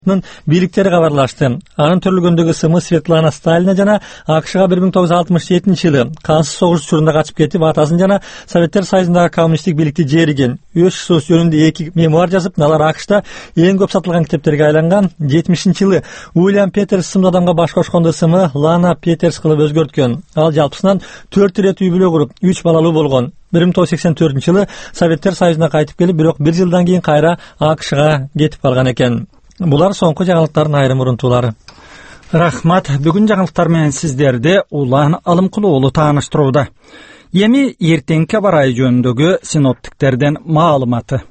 бийликтери кабарлашты. Анын төрөлгөндөгү ысымы Светлана Сталина жана АКШга 1967-жылы кансыз согуш учурунда качып кетип, атасын жана Советтер Союзундагы коммунисттик бийликти жериген. Өз ШСО жөнүндө 2 мемуар жазып, алар АКШта эң көп сатылган китептерге айланган. 70-жылы Уильям Петерс исимдүү адамга баш кошкондо ысымы Лана Петерс кылып өзгөрткөн. Ал жалпысынан 4 ирет үй бүлө куруп, 3 балалуу болгон. 1984-жылы Советтер Союзуна кайтып келип, бирок 1 жылдан кийин кайра АКШга кетип калган экен. Булар соңку жаңылыктардын айрым урунтуулары. Рахмат. Бүгүн жаңылыктар менен сиздерди Улан Алымкулуу уулу тааныштырууда. Эми эртеңки аба ырайы жөнүндөгү синоптиктерден маалыматы.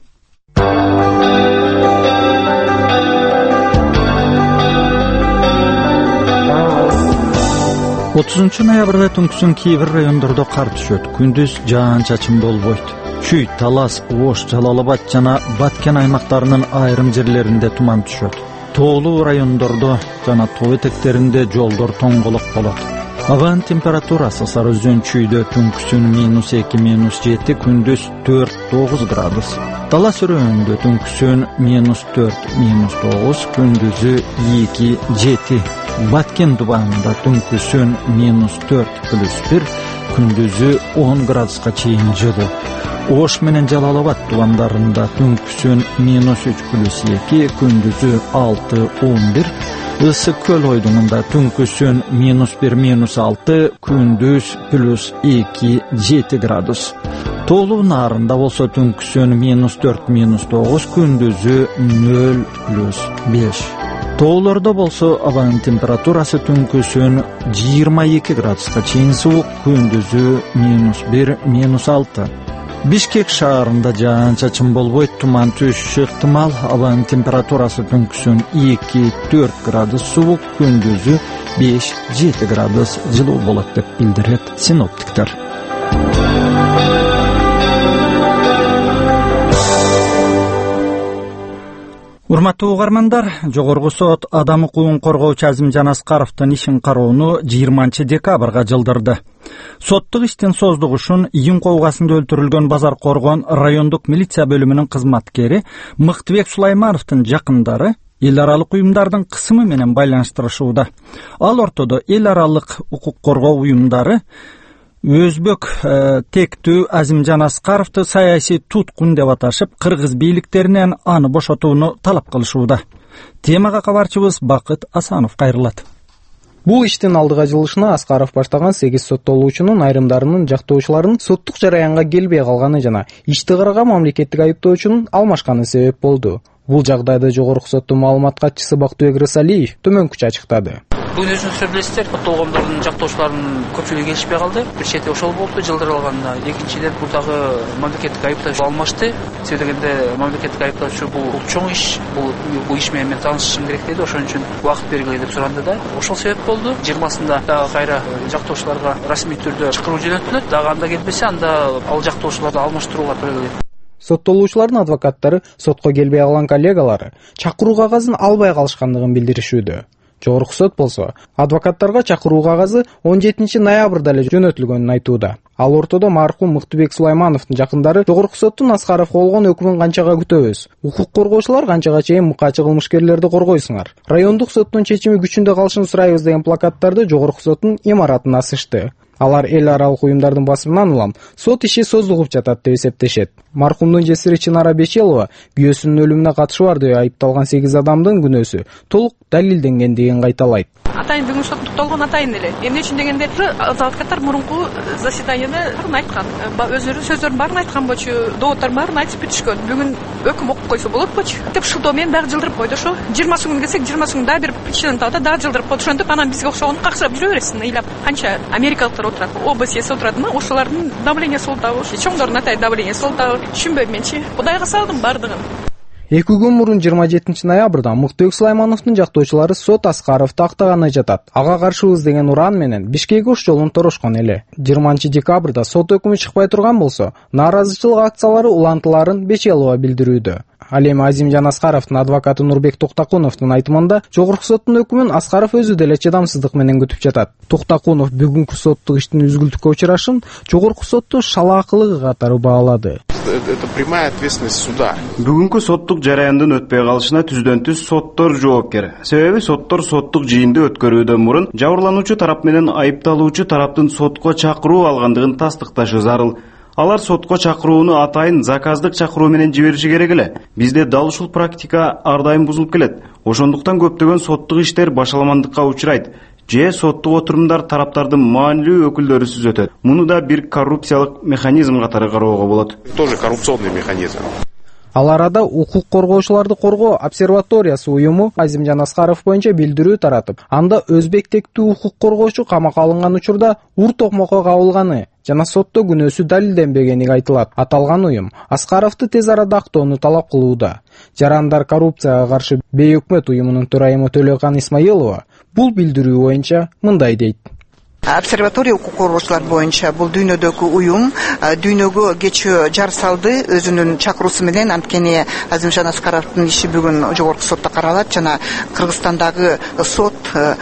30 ноябрда түнкүсүн кээ бир райондордо кар түшөт. Күндүз жаан-чачын болбойт. Чүй, Талас, Ош, Жалалабад жана Баткен аймактарынын айрым жерлеринде туман түшөт. Тоолуу райондордо жана тоо этектеринде жолдор тоңголок болот. Абанын температурасы Сары Өзөн чүйдө түнкүсүн -2–7, күндүз 4–9 градус. Талас өрөөндө түнкүсүн -4–9, күндүзү 2–7. Баткен дубанында түнкүсүн -4+1, күндүзү 10 градуска чейин жылуу. Ош менен Жалалабад дубандарында түнкүсүн -3+2, күндүзү 6–11. Ысык көл ойдуңунда түнкүсүн -1–6, күндүз +2–7 градус. Тоолуу нарында болсо түнкүсүн -4–9, күндүзү 0+5. Тоолордо болсо абанын температурасы түнкүсүн 22 градуска чейин суук, күндүзү -1–6. Бишкек шаарында жаан-чачын болбойт, туман түшүшү ыктымал. Абанын температурасы түнкүсүн 2–4 градус суук, күндүзү 5–7 градус жылуу болот деп билдирет синоптиктер. Урматтуу угармандар, Жогорку сот адам укугун коргоочу Азимжан Аскаровдун ишин кароону 20 декабрга жылдырды. Соттук иштин создугушун июнь кобгасында өлтүрүлгөн Базар Коргон райондук милиция бөлүмүнүн кызматкери Мыктыбек Сулаймановдун жакындары эл аралык уюмдардын кысымы менен байланыштырышууда. Ал ортодо эл аралык укук коргоо уюмдары Өзбек тектүү Азимжан Аскаровду саясий туткун деп аташып, кыргыз бийликтеринен аны бошотууну талап кылышууда. Темага кабарчыбыз Бакыт Асанов кайрылат. Бул иштин алдыга жылышына Аскаров баштаган 8 соттолуучунун айрымдарынын жактоочуларынын соттук жараянга келбей калганы жана ишти караган мамлекеттик айыптоочунун алмашканы себеп болду. Бул жагдайды Жогорку соттун маалымат катчысы Бактыбек Рысалиев төмөнкүчө ачыктады. Бүгүн өзүңүздөр билесиздер, соттолгондордун жактоочуларынын көпчүлүгү келишпей калды. Бир чети ошол болду, жылдырылганда. Экинчиден бул дагы мамлекеттик айыптоочу алмашты. Себеби дегенде мамлекеттик айыптоочу бул чоң иш, бул иш менен мен таанышышым керек деди. Ошон үчүн убакыт бергиле деп суранды да. Ошол себеп болду. 20-сында дагы кайра жактоочуларга расмий түрдө чакыруу жөнөтүлөт. Дагы анда келбесе, анда ал жактоочуларды алмаштырууга туура келет. Соттолуучулардын адвокаттары сотко келбей калган коллегалары чакыруу кагазын албай калышкандыгын билдиришүүдө. Жогорку сот болсо адвокаттарга чакыруу кагазы 17 ноябрда эле жөнөтүлгөнүн айтууда. Ал ортодо маркум Мыктыбек Сулаймановдун жакындары Жогорку соттун Аскаровго болгон өкүмүн канчага күтөбүз? Укук коргоочулар канчага чейин мыкаачы кылмышкерлерди коргойсуңар? Райондук соттун чечими күчүндө калышын сурайбыз деген плакаттарды Жогорку соттун имаратына асышты. Алар эл аралык уюмдардын басымынан улам сот иши созулуп жатат деп эсептешет. Маркумдун жесири Чынара Бечелова күйөөсүнүн өлүмүнө катышы бар деп айыпталган 8 адамдын күнөөсү толук далилденгендигин кайталайт. Атайын бүгүн сот токтолгон атайын эле. Эмне үчүн дегенде адвокаттар мурунку заседанияда айткан. Өздөрүнүн сөздөрүн баарын айткан болчу, доводдордун баарын айтып бүтүшкөн. Бүгүн өкүм окуп койсо болот болчу. Деп шылдоо менен дагы жылдырып койду ошо. 20 күн келсек, 20 күн дагы бир причинаны таап дагы жылдырып койду. Ошентип анан бизге окшогон каксырап жүрө бересиң, ыйлап. Канча америкалыктар отурат, ОБС отуратмы? Ошолордун давлениеси болтабы? Чоңдордун атайын давлениеси болтабы? Түшүнбөйм менчи. Кудайга салдым бардыгын. 2 күн мурун 27 ноябрда Мыктыбек Сулаймановдун жактоочулары сот Аскаровду актаганы жатат. Ага каршыбыз деген уран менен Бишкек-Ош жолун торошкон эле. 20 декабрда сот өкүмү чыкпай турган болсо, нааразычылык акциялары улантыларын Бечелова билдирүүдө. Ал эми Азимжан Аскаровдун адвокаты Нурбек Токтакуновдун айтымында жогорку соттун өкүмүн Аскаров өзү деле чыдамсыздык менен күтүп жатат. Токтакунов бүгүнкү соттук иштин үзгүлтүккө учурашын жогорку сотту шалаакылыгы катары баалады. Это прямая ответственность суда. Бүгүнкү соттук жараяндын өтпөй калышына түздөн түз соттор жоопкер. Себеби соттор соттук жыйынды өткөрүүдөн мурун жабырлануучу тарап менен айыпталуучу тараптын сотко чакыруу алгандыгын тастыкташы зарыл. Алар сотко чакырууну атайын заказдык чакыруу менен жибериши керек эле. Бизде дал ушул практика ар дайым бузулуп келет. Ошондуктан көптөгөн соттук иштер башаламандыкка учурайт. Же соттук отурумдар тараптардын маанилүү өкүлдөрүсүз өтөт. Муну да бир коррупциялык механизм катары кароого болот. Тоже коррупционный механизм. Ал арада укук коргоочуларды коргоо обсерваториясы уюму Азимжан Аскаров боюнча билдирүү таратып, анда өзбек тектүү укук коргоочу камакка алынган учурда ур токмокко кабылганы жана сотто күнөөсү далилденбегени айтылат. Аталган уюм Аскаровду тез арада актоону талап кылууда. Жарандар коррупцияга каршы бейөкмөт уюмунун төрайымы Төлөкан Исмаилова бул билдирүү боюнча мындай дейт. Обсерватория укук коргоочулар боюнча бул дүйнөдөгү уюм дүйнөгө кечээ жар салды өзүнүн чакыруусу менен. Анткени Азимжан Аскаровдун иши бүгүн жогорку сотто каралат жана Кыргызстандагы сот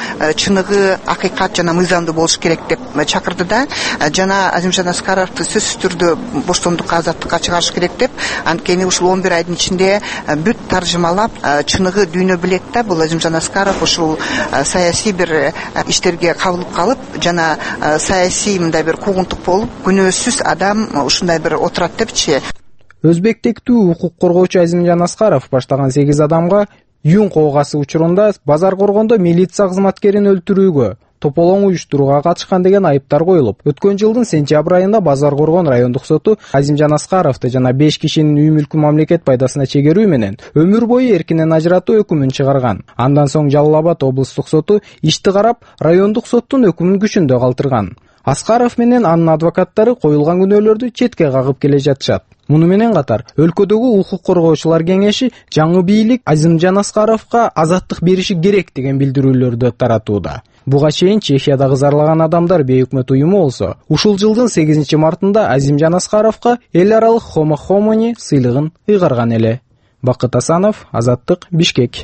чыныгы, акыйкат жана мыйзамдуу болуш керек деп чакырды да. Жана Азимжан Аскаровду сөзсүз түрдө боштондукка, азаттыкка чыгарыш керек деп. Анткени ушул 11 айдын ичинде бүт таржымалап чыныгы дүйнө билет да. Бул Азимжан Аскаров ушул саясий бир иштерге кабылып калып жана саясий мындай бир куугунтук болуп күнөөсүз адам ушундай бир отурат депчи. Өзбек тектүү укук коргоочу Азимжан Аскаров баштаган 8 адамга юн коогасы учурунда базар коргондо милиция кызматкерин өлтүрүүгө, тополоң уюштурууга катышкан деген айыптар коюлуп, өткөн жылдын сентябрь айында Базар Коргон райондук соту Азимжан Аскаровду жана 5 кишинин үй мүлкү мамлекет пайдасына чегерүү менен өмүр бою эркинен ажыратуу өкүмүн чыгарган. Андан соң Жалал Абад облустук соту ишти карап, райондук соттун өкүмүн күчүндө калтырган. Аскаров менен анын адвокаттары коюлган күнөөлөрдү четке кагып келе жатышат. Муну менен катар өлкөдөгү укук коргоочулар кеңеши жаңы бийлик Азимжан Аскаровго азаттык бериши керек деген билдирүүлөрдү таратууда. Буга чейин Чехиядагы зарлаган адамдар бейөкмөт уюму болсо, ушул жылдын 8 мартында Азимжан Аскаровго эл аралык Homo Homini сыйлыгын ыйгарган эле. Бакыт Асанов, Азаттык, Бишкек.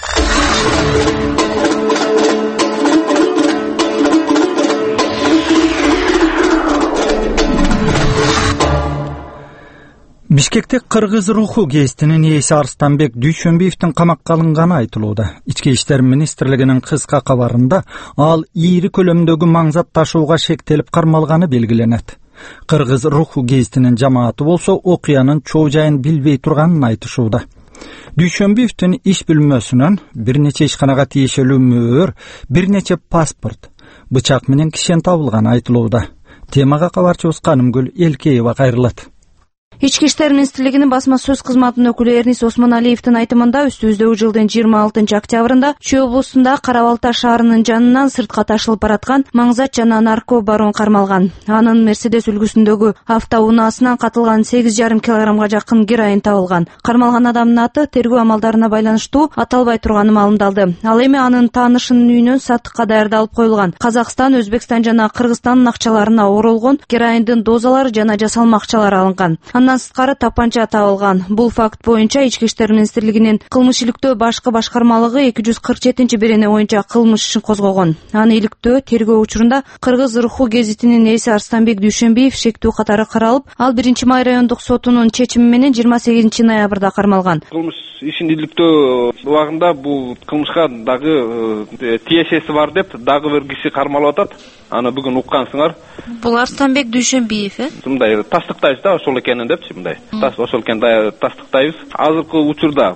Бишкекте Кыргыз руху гезитинин ээси Арстанбек Дүйшөнбиевдин камакка алынганы айтылууда. Ички иштер министрлигинин кыска кабарында ал ийри көлөмдөгү маңзат ташууга шектелип кармалганы белгиленет. Кыргыз руху гезитинин жамааты болсо окуянын чоо жайын билбей турганын айтышууда. Дүйшөнбиевдин иш бүлмөсүнөн бир нече ишканага тиешелүү мөөр, бир нече паспорт, бычак менен кишен табылганы айтылууда. Темага кабарчыбыз Канымгүл Элкеева кайрылат. Ички иштер министрлигинин басма сөз кызматынын өкүлү Эрнис Осмоналиевдин айтымында үстүбүздөгү жылдын 26 октябрында Чүй облусунда Кара Балта шаарынын жанынан сыртка ташылып бараткан маңзат жана нарко барон кармалган. Анын Мерседес үлгүсүндөгү автоунаасынан катылган 8,5 килограммга жакын героин табылган. Кармалган адамдын аты тергөө амалдарына байланыштуу аталбай турганы маалымдалды. Ал эми анын таанышынын үйүнөн саттыкка даярдалып коюлган Казакстан, Өзбекстан жана Кыргызстандын акчаларына оролгон героиндин дозалары жана жасалма акчалары алынган. Андан сырткары тапанча табылган. Бул факт боюнча Ички иштер министрлигинин кылмыш иликтөө башкы башкармалыгы 247-берене боюнча кылмыш ишин козгогон. Аны иликтөө тергөө учурунда Кыргыз руху гезитинин ээси Арстанбек Дүйшөнбиев шектүү катары каралып, ал 1-май райондук сотунун чечими менен 28 ноябрда кармалган. Кылмыш ишин иликтөө убагында бул кылмышка дагы тиешеси бар деп дагы бир киши кармалып атат. Аны бүгүн уккансыңар. Бул Арстанбек Дүйшөнбиев, Мындай тастыктайбыз да, ошол экенин депчи мындай. Ошол экен тастыктайбыз. Азыркы учурда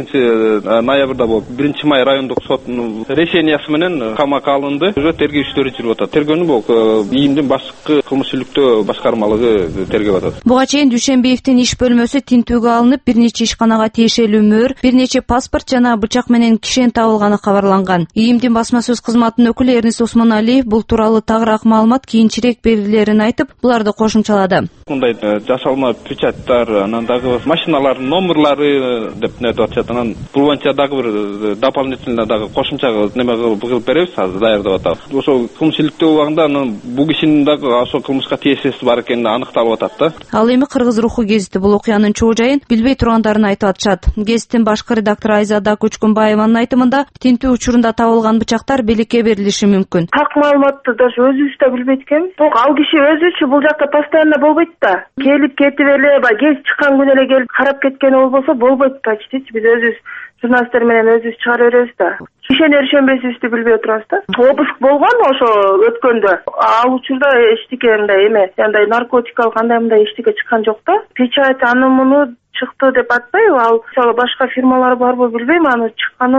28 ноябрда болуп 1-май райондук сотунун решениясы менен камакка алынды. Уже тергөө иштери жүрүп атат. Тергөөнү бул ИИМдин башкы кылмыш иликтөө башкармалыгы тергеп атат. Буга чейин Дүйшөнбиевдин иш бөлмөсү тинтүүгө алынып, бир нече ишканага тиешелүү мөөр, бир нече паспорт жана бычак менен кишен табылганы кабарланган. ИИМдин басма сөз кызматынын өкүлү Эрнис Осмоналиев бул тууралуу тагыраак маалымат кийинчерээк берилерин айтып, буларды кошумчалады. Мындай жасалма печаттар, анан дагы машиналардын номерлары деп нетип атышат. Анан бул боюнча дагы бир дополнительно дагы кошумча неме кылып беребиз, азыр даярдап атабыз. Ошол кылмыш иликтөө убагында анан бул кишинин дагы ошол кылмышка тиешеси бар экени аныкталып атат да. Ал эми Кыргыз руху гезити бул окуянын чоо жайын билбей тургандарын айтып атышат. Гезиттин башкы редактору Айзада Көчкөнбаеванын айтымында, тинтүү учурунда табылган бычактар бийликке берилиши мүмкүн. Так маалыматты даже өзүбүз да билбейт экенбиз. Ал киши өзүчү бул жакта постоянно болбойт да. Келип кетип эле, гез чыккан күнү эле келип карап кеткени болбосо болбойт почти. Биз өзүбүз журналисттер менен өзүбүз чыгара беребиз да. Ишенер ишенбесибизди билбей отурабыз да. Обыск болгон ошо өткөндө. Ал учурда эчтеке мындай эме, андай наркотикалык мындай эчтеке чыккан жок да. Печать аны муну чыкты деп атпайбы? Ал мисалы башка фирмалар барбы билбейм, аны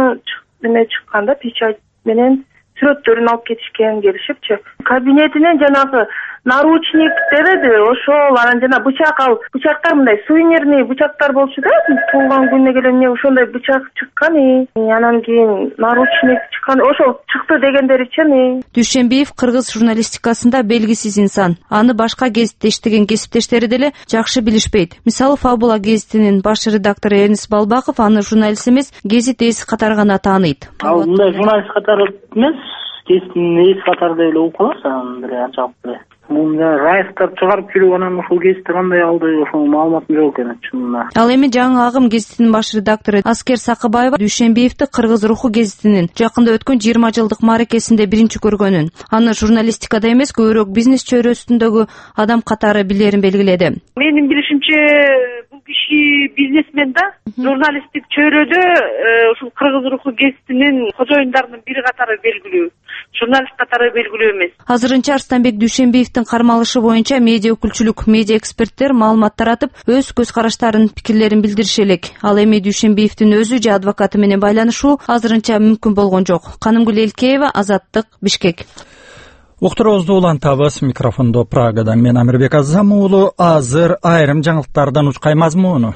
чыккан да, печать менен сүрөттөрүн алып кетишкен келишипчи. Кабинетинен жанагы наручник дебеди, ошол анан жана бычак, ал бычактар мындай сувенирный бычактар болчу да. Туулган күнүнө келе эмне ошондой бычак чыккан, анан кийин наручник чыккан, ошол чыкты дегендеричи. Дүйшөнбиев кыргыз журналистикасында белгисиз инсан. Аны башка гезитте иштеген кесиптештери деле жакшы билишпейт. Мисалы, Фабула гезитинин баш редактору Эрнис Балбаков аны журналист эмес, гезит ээси катары гана тааныйт. Ал мындай журналист катары эмес, гезиттин ээси катары эле окулат, анан бир ачалып эле. Райфтар чыгарып жүрүп, анан ушул гезитти кандай алды, ошол маалыматым жок экен чынында. Ал эми жаңы агым гезитинин баш редактору Аскер Сакыбаева Дүйшөнбиевди Кыргыз руху гезитинин жакында өткөн 20 жылдык мааракесинде биринчи көргөнүн, аны журналистикада эмес, көбүрөөк бизнес чөйрөсүндөгү адам катары билерин белгиледи. Менин билишимче бул киши бизнесмен да, журналисттик чөйрөдө ушул Кыргыз руху гезитинин кожоюндарынын бири катары белгилүү, журналист катары белгилүү эмес. Азырынча Арстанбек Дүйшөнбиевдин кармалышы боюнча медиа өкүлчүлүк, медиа эксперттер маалымат таратып, өз көз караштарын, пикирлерин билдириши элек. Ал эми Дүйшөнбиевдин өзү же адвокаты менен байланышуу азырынча мүмкүн болгон жок. Канымгүл Элкеева, Азаттык, Бишкек. Уктуруубузду улантабыз. Микрофондо Прагадан мен Амирбек Азам уулу. Азыр айрым жаңылыктардан учкай мазмуну.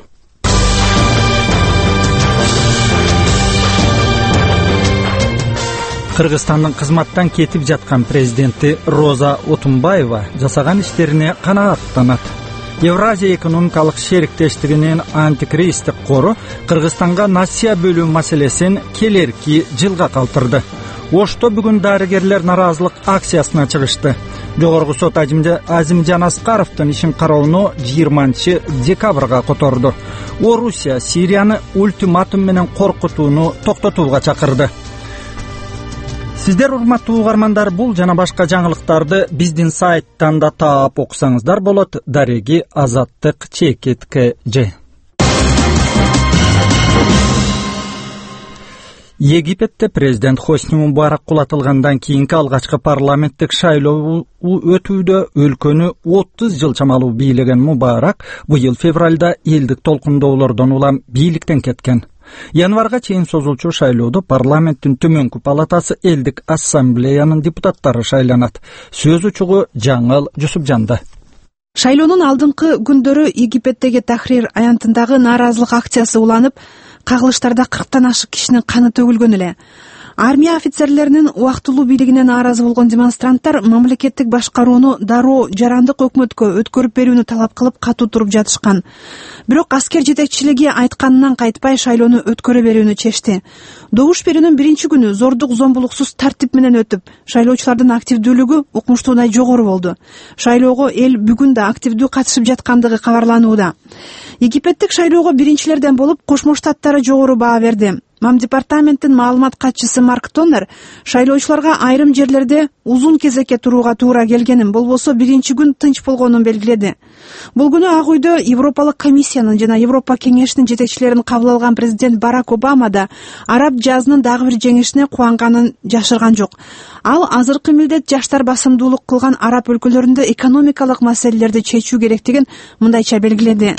Кыргызстандын кызматтан кетип жаткан президенти Роза Отунбаева жасаган иштерине канааттанат. Евразия экономикалык шериктештигинин антикризистик кору Кыргызстанга насыя бөлүү маселесин келерки жылга калтырды. Ошто бүгүн дарыгерлер наразылык акциясына чыгышты. Жогорку сот Азимжан Аскаровдун ишин кароону 20 декабрга которду. Орусия Сирияны ультиматум менен коркутууну токтотууга чакырды. Сиздер, урматтуу угармандар, бул жана башка жаңылыктарды биздин сайттан да таап окусаңыздар болот. Дареги Азаттык ЧКТЖ. Египетте президент Хосни Мубарак кулатылгандан кийинки алгачкы парламенттик шайлоо өтүүдө өлкөнү 30 жыл чамалуу бийлеген Мубарак быйыл февралда элдик толкундоолордон улам бийликтен кеткен. Январга чейин созулчу шайлоодо парламенттин төмөнкү палатасы элдик ассамблеянын депутаттары шайланат. Сөз учугу Жаңыл Жусупжанда. Шайлоонун алдыңкы күндөрү Египеттеги Тахрир аянтындагы нааразылык акциясы уланып, кагылыштарда 40тан ашык кишинин каны төгүлгөн эле. Армия офицерлеринин убактылуу бийлигине нааразы болгон демонстранттар мамлекеттик башкарууну дароо жарандык өкмөткө өткөрүп берүүнү талап кылып катуу туруп жатышкан. Бирок аскер жетекчилиги айтканынан кайтпай шайлоону өткөрө берүүнү чечти. Добуш берүүнүн биринчи күнү зордук зомбулуксуз тартип менен өтүп, шайлоочулардын активдүүлүгү укмуштуудай жогору болду. Шайлоого эл бүгүн да активдүү катышып жаткандыгы кабарланууда. Египеттик шайлоого биринчилерден болуп Кошмо Штаттары жогору баа берди. Мам департаменттин маалымат катчысы Марк Тоннер шайлоочуларга айрым жерлерде узун кезекке турууга туура келгенин, болбосо биринчи күн тынч болгонун белгиледи. Бул күнү Ак үйдө Европалык комиссиянын жана Европа кеңешинин жетекчилерин кабыл алган президент Барак Обама да араб жазынын дагы бир жеңишине кубанганын жашырган жок. Ал азыркы милдет жаштар басымдуулук кылган араб өлкөлөрүндө экономикалык маселелерди чечүү керектигин мындайча белгиледи.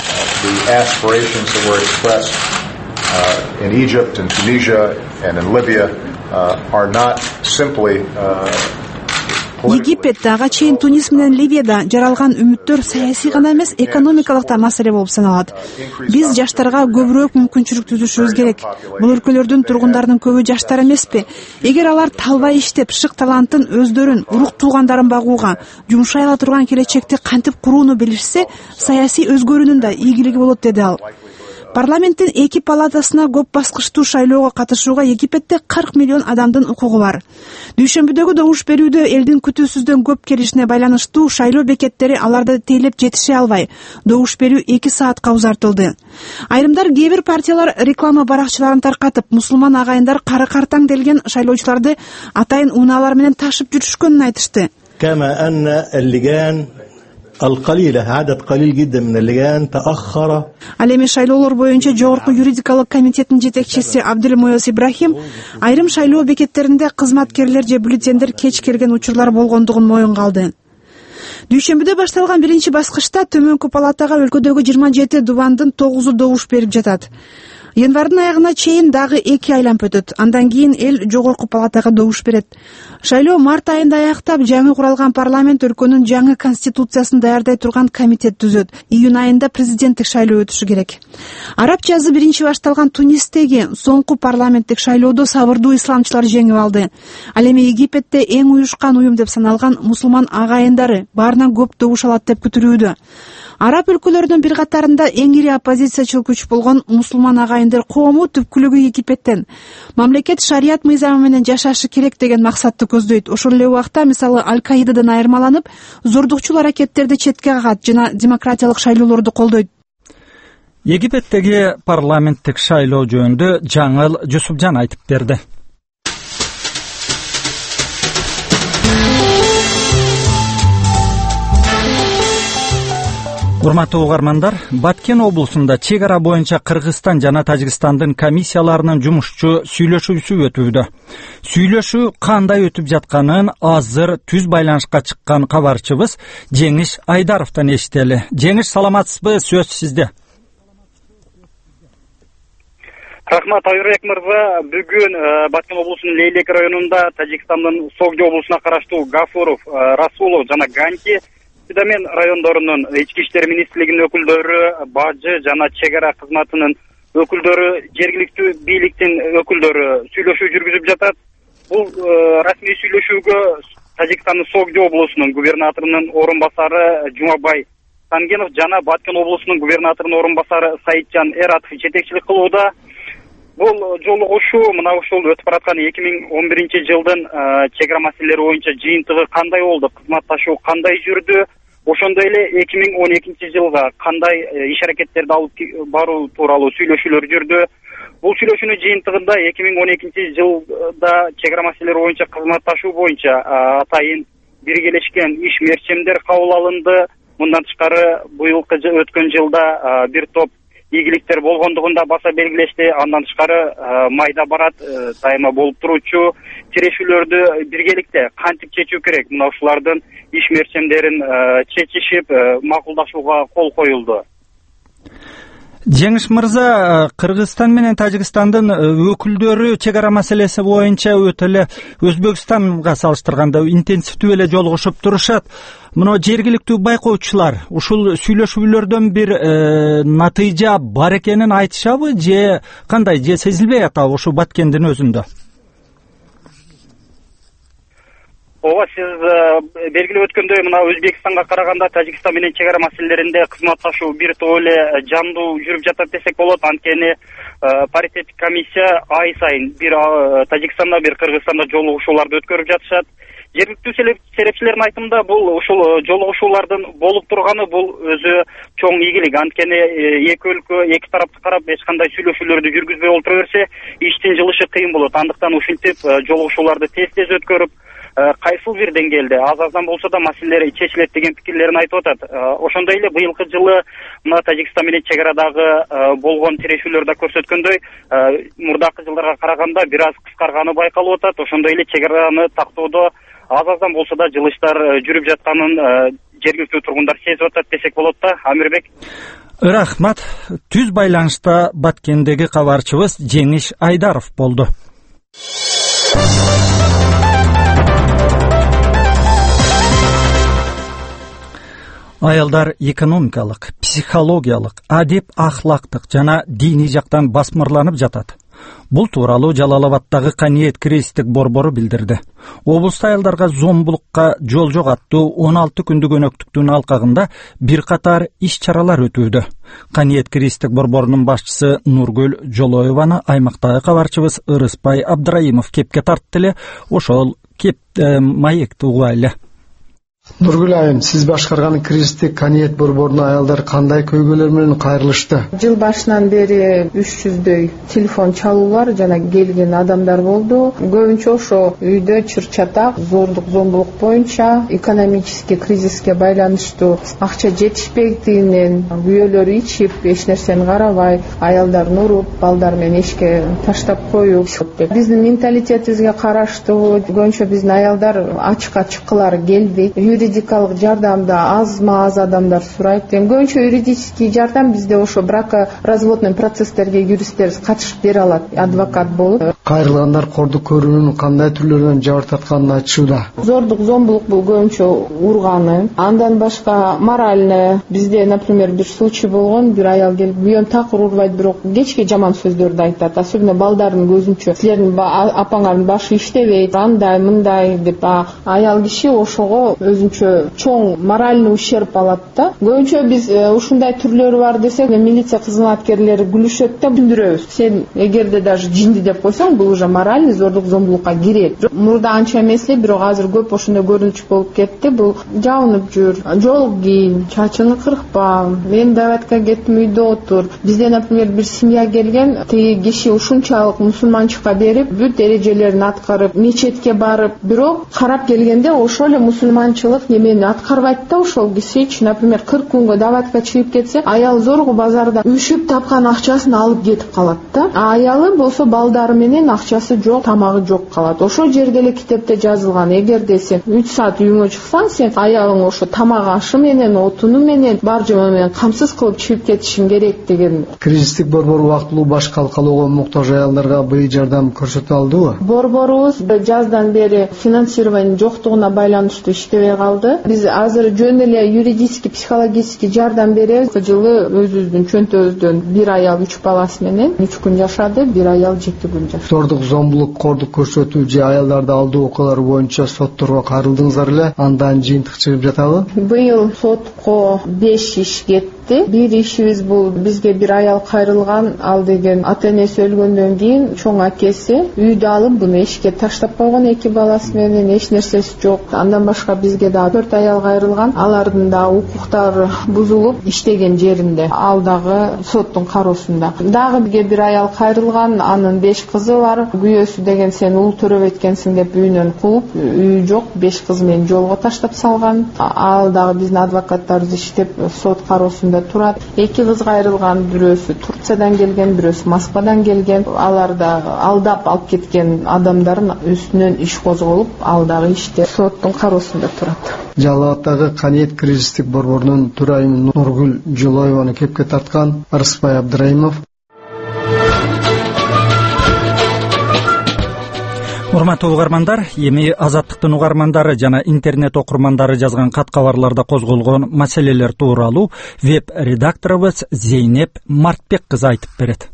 In Egypt, in Tunisia, and in Libya are not simply Египет, ага чейин Тунис менен Ливияда жаралган үмүттөр саясий гана эмес, экономикалык да маселе болуп саналат. Биз жаштарга көбүрөөк мүмкүнчүлүк түзүшүбүз керек. Бул өлкөлөрдүн тургундарынын көбү жаштар эмеспи? Эгер алар талбай иштеп, шык талантын өздөрүн, урук туугандарын багууга, жумшай ала турган келечекти кантип курууну билишсе, саясий өзгөрүүнүн да ийгилиги болот, деди ал. Парламенттин 2 палатасына көп баскычтуу шайлоого катышууга Египетте 40 миллион адамдын укугу бар. Дүйшөмбүдөгү добуш берүүдө элдин күтүүсүздөн көп келишине байланыштуу шайлоо бекеттери аларды тейлеп жетише албай, добуш берүү 2 саатка узартылды. Айрымдар кээ бир партиялар реклама баракчаларын таркатып, мусулман агайындар кары картаң делген шайлоочуларды атайын унаалар менен ташып жүрүшкөнүн айтышты. القليلة عدد قليل جدا من اللجان تأخر. Ал эми шайлоолор боюнча жогорку юридикалык комитеттин жетекчиси Абдулмуйос Ибрахим айрым шайлоо бекеттеринде кызматкерлер же бюллетендер кеч келген учурлар болгондугун моюнга алды. Дүйшөмбүдө башталган биринчи баскычта төмөнкү палатага өлкөдөгү 27 дубандын 9-у добуш берип жатат. Январдын аягына чейин дагы 2 айланып өтөт. Андан кийин эл жогорку палатага добуш берет. Шайлоо март айында аяктап, жаңы куралган парламент өлкөнүн жаңы конституциясын даярдай турган комитет түзөт. Июнь айында президенттик шайлоо өтүшү керек. Араб жазы биринчи башталган Тунистеги соңку парламенттик шайлоодо сабырдуу исламчылар жеңип алды. Ал эми Египетте эң уюшкан уюм деп саналган мусулман агайындары баарынан көп добуш алат деп күтүлүүдө. Араб өлкөлөрүнүн бир катарында эң ири оппозициячыл күч болгон мусулман агайындар коому түпкүлүгү Египеттен. Мамлекет шарият мыйзамы менен жашашы керек деген максатты көздөйт. Ошол эле убакта мисалы Аль-Каидадан айырмаланып, зордукчул аракеттерди четке кагат жана демократиялык шайлоолорду колдойт. Египеттеги парламенттик шайлоо жөнүндө Жаңыл Жусупжан айтып берди. Урматтуу угармандар, Баткен облусунда чек ара боюнча Кыргызстан жана Тажикстандын комиссияларынын жумушчу сүйлөшүүсү өтүүдө. Сүйлөшүү кандай өтүп жатканын азыр түз байланышка чыккан кабарчыбыз Жеңиш Айдаровдон эшители. Жеңиш, саламатсызбы? Сөз сизде. Рахмат, Айырбек мырза. Бүгүн Баткен облусунун Лейлек районунда Тажикстандын Согди облусуна караштуу Гафуров, Расулов жана Ганти Сидамен райондорунун ички иштер министрлигинин өкүлдөрү, бажы жана чек ара кызматынын өкүлдөрү, жергиликтүү бийликтин өкүлдөрү сүйлөшүү жүргүзүп жатат. Бул расмий сүйлөшүүгө Тажикстандын Согди облусунун губернаторунун орун басары Жумабай Сангенов жана Баткен облусунун губернаторунун орун басары Саитжан Эратов жетекчилик кылууда. Бул жолугушуу мына ушул өтүп бараткан 2011 жылдын чек ара маселелери боюнча жыйынтыгы кандай болду, кызматташуу кандай жүрдү, ошондой эле 2012 жылга кандай иш аракеттерди алып баруу тууралуу сүйлөшүүлөр жүрдү. Бул сүйлөшүүнүн жыйынтыгында 2012 жылда чек ара маселелери боюнча кызматташуу боюнча атайын биргелешкен иш мерчемдер кабыл алынды. Мындан тышкары быйылкы өткөн жылда бир топ ийгиликтер болгондугун да баса белгилешти. Андан тышкары майда барат дайыма болуп туруучу тирешүүлөрдү биргеликте кантип чечүү керек, мына ушулардын иш мерчемдерин чечишип макулдашууга кол коюлду. Жеңиш мырза, Кыргызстан менен Тажикстандын өкүлдөрү чек ара маселеси боюнча өтө эле Өзбекстанга салыштырганда интенсивдүү эле жолугушуп турушат. Мына жергиликтүү байкоочулар ушул сүйлөшүүлөрдөн бир натыйжа бар экенин айтышабы же кандай, же сезилбей атабы ушу Баткендин өзүндө? Ооба, сиз белгилеп өткөндөй, мына Өзбекстанга караганда Тажикстан менен чек ара маселелеринде кызматташуу бир топ эле жандуу жүрүп жатат десек болот. Анткени паритеттик комиссия ай сайын бир Тажикстанда, бир Кыргызстанда жолугушууларды өткөрүп жатышат. Жергиликтүү серепчилердин айтымында бул ушул жолугушуулардын болуп турганы бул өзү чоң ийгилик. Анткени эки өлкө, эки тарапты карап эч кандай сүйлөшүүлөрдү жүргүзбөй олтура берсе, иштин жылышы кыйын болот. Андыктан ушинтип жолугушууларды тез өткөрүп, кайсыл бир деңгээлде аз-аздан болсо да маселелер чечилет деген пикирлерин айтып атат. Ошондой эле быйылкы жылы мына Тажикстан менен чек арадагы болгон тирешүүлөр да көрсөткөндөй, мурдакы жылдарга караганда бир аз кыскарганы байкалып атат. Ошондой эле чек араны тактоодо аз-аздан болсо да жылыштар жүрүп жатканын жергиликтүү тургундар сезип атат десек болот да. Амирбек. Рахмат. Түз байланышта Баткендеги кабарчыбыз Жеңиш Айдаров болду. Аялдар экономикалык, психологиялык, адеп ахлактык жана диний жактан басмырланып жатат. Бул тууралуу Жалал Абаддагы Каниет крейсттик борбору билдирди. Облуста аялдарга зомбулукка жол жок аттуу 16 күндүк өнөктүктүн алкагында бир катар иш-чаралар өтүүдө. Каниет крейсттик борборунун башчысы Нургүл Жолоеваны аймактагы кабарчыбыз Ырыспай Абдраимов кепке тартты эле. Ошол маекти угайлы. Нургүл айым, сиз башкарган кризистик Каниет борборуна аялдар кандай көйгөйлөр менен кайрылышты? Жыл башынан бери 300дөй телефон чалуулар жана келген адамдар болду. Көбүнчө ошо үйдө чыр-чатак, зордук, зомбулук боюнча, экономический кризиске байланыштуу акча жетишпегендигинен күйөөлөрү ичип, эч нерсени карабай, аялдарын уруп, балдар менен эшикке таштап коюп. Биздин менталитетибизге караштуу көбүнчө биздин аялдар ачык-ачык кылары келбейт. Юридикалык жардамды аз адамдар сурайт. Көбүнчө юридический жардам бизде ошо бракоразводный процесстерге юристтерибиз катышып бере алат, адвокат болуп. Кайрылгандар кордук көрүүнүн кандай түрлөрүнөн жабыр тартканын айтышууда. Зордук, зомбулук бул көбүнчө урганы. Андан башка моральный. Бизде, например, бир случай болгон, бир аял келип бүйөн такыр урбайт, бирок кечке жаман сөздөрдү айтат. Особенно балдардын көзүнчө. Силердин апаңардын башы иштебейт, андай, мындай деп аял киши ошого чоң моральный ущерб алат да. Көбүнчө биз ушундай түрлөрү бар десек, милиция кызматкерлери күлүшөт да, түшүндүрөбүз. Сен эгерде даже жинди деп койсоң, бул уже моральный зордук, зомбулукка кирет. Мурда анча эмес эле, бирок азыр көп ошондой көрүнүш болуп кетти. Бул жабынып жүр, жол кийин, чачыңы кыркпа, мен даватка кеттим, үйдө отур. Бизде, например, бир семья келген, тиги киши ушунчалык мусулманчыкка берип, бүт эрежелерин аткарып, мечетке барып, бирок карап келгенде ошол эле мусулманчылык немени аткарбайт да. Ошол киши, например, 40 күнгө даватка чыгып кетсе, аял зорго базарда үшүп тапкан акчасын алып кетип калат да. Аялы болсо балдары менен акчасы жок, тамагы жок калат. Ошол жерде эле китепте жазылган, эгерде сен 3 саат үйүңө чыксаң, сен аялың ошо тамак ашы менен, отуну менен, бар жөө менен камсыз кылып чыгып кетишиң керек деген. Кризистик борбор убактылуу баш калкалоого муктаж аялдарга бый жардам көрсөтө алдыбы? Борборубуз жаздан бери финансирование жоктугуна байланыштуу иштебей калды. Биз азыр жөн эле юридический, психологический жардам беребиз. Жылы өзүбүздүн чөнтөбүздөн бир аял 3 баласы менен 3 күн жашады, бир аял 7 күн жашады. Зордук, зомбулук, кордук көрсөтүү же аялдарды алдоо окуялары боюнча сотторго кайрылдыңыздар эле, андан жыйынтык чыгып жатабы? Быйыл сотко 5 иш кетти. Бир ишибиз бул, бизге бир аял кайрылган, ал деген ата-энеси өлгөндөн кийин чоң акеси үйдү алып буну эшикке таштап койгон, 2 баласы менен, эч нерсеси жок. Андан башка бизге да 4 аял кайрылган, алардын да укуктары бузулуп иштеген жеринде, ал дагы соттун кароосунда. Дагы бизге бир аял кайрылган, анын 5 кызы бар. Күйөөсү деген сен ул төрөп эткенсиң деп үйүнөн кууп, үйү жок, 5 кызы менен жолго таштап салган. Ал дагы биздин адвокаттарыбыз иштеп сот кароосунда турат. 2 кыз кайрылган, бирөөсү Турциядан келген, бирөөсү Москвадан келген. Алар да алдап алып кеткен адамдардын үстүнөн иш козголуп, ал дагы иште соттун кароосунда турат. Жалал Абаддагы Каниет кризистик борборунун төрайымы Нургүл Жолоеваны кепке тарткан Ырыспай Абдраимов. Урматтуу угармандар, эми Азаттыктын угармандары жана интернет окурмандары жазган кат кабарларда козголгон маселелер тууралуу веб редакторубуз Зейнеп Мартбек кызы айтып берет.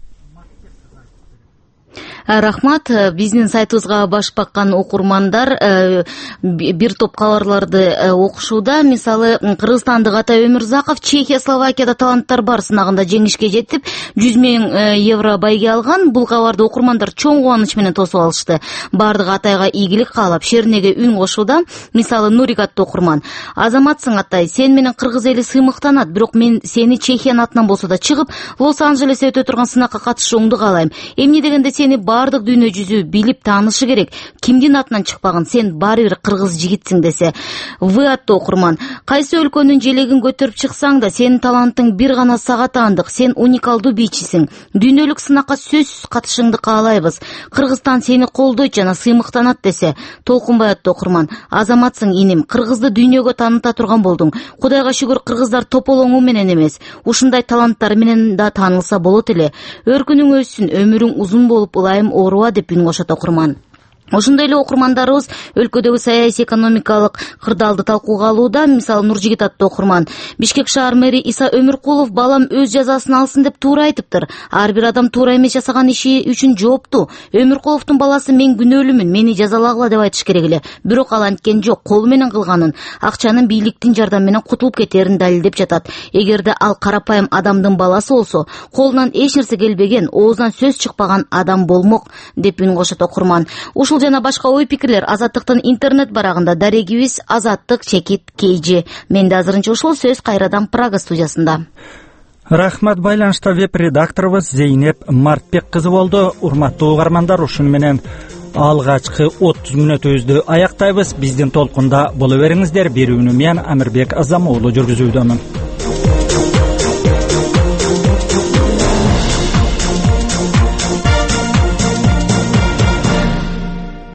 Рахмат. Биздин сайтыбызга баш баккан окурмандар бир топ кабарларды окушууда. Мисалы, кыргызстандык Атай Өмүрзаков Чехия, Словакияда таланттар бар сынагында жеңишке жетип, 100 000 евро байге алган. Бул кабарды окурмандар чоң кубаныч менен тосуп алышты. Бардыгы Атайга ийгилик каалап, шеринеге үн кошууда. Мисалы, Нурик аттуу окурман: "Азаматсың Атай, сен менен кыргыз эли сыймыктанат, бирок мен сени Чехиянын атынан болсо да чыгып, Лос-Анджелесте өтө турган сынакка катышууңду каалайм. Эмне дегенде сени бардык дүйнө жүзү билип таанышы керек. Кимдин атынан чыкпагын, сен баары бир кыргыз жигитсиң" десе. В аттуу окурман: "Кайсы өлкөнүн желегин көтөрүп чыксаң да, сенин талантың бир гана сага таандык, сен уникалдуу бийчисиң. Дүйнөлүк сынакка сөзсүз катышыңды каалайбыз. Кыргызстан сени колдойт жана сыймыктанат" десе. Толкунбай аттуу окурман: "Азаматсың иним, кыргызды дүйнөгө тааныта турган болдуң. Кудайга шүгүр, кыргыздар тополоңу менен эмес, ушундай таланттар менен да таанылса болот эле. Өркүнүң өссүн, өмүрүң узун болуп, ылайым ооруба" деп үн кошот окурман. Ошондой эле окурмандарыбыз өлкөдөгү саясий экономикалык кырдаалды талкууга алууда. Мисалы Нуржигит аттуу окурман: Бишкек шаар мэри Иса Өмүркулов балам өз жазасын алсын деп туура айтыптыр. Ар бир адам туура эмес жасаган иши үчүн жооптуу. Өмүркуловдун баласы мен күнөөлүүмүн, мени жазалагыла деп айтыш керек эле. Бирок ал анткен жок, колу менен кылганын, акчанын бийликтин жардамы менен кутулуп кетерин далилдеп жатат. Эгерде ал карапайым адамдын баласы болсо, колунан эч нерсе келбеген, оозунан сөз чыкпаган адам болмок деп үн кошот окурман. Ушул жана башка ой пикирлер Азаттыктын интернет барагында. Дарегибиз Азаттык Чекит Кейжи. Менде азырынча ушул, сөз кайрадан Прага студиясында. Рахмат. Байланышта веб-редакторубуз Зейнеп Мартбек кызы болду. Урматтуу угармандар, ушуну менен алгачкы 30 мүнөтүбүздү аяктайбыз. Биздин толкунда боло бериңиздер. Берүүнү мен Амирбек Азам уулу жүргүзүүдөмүн.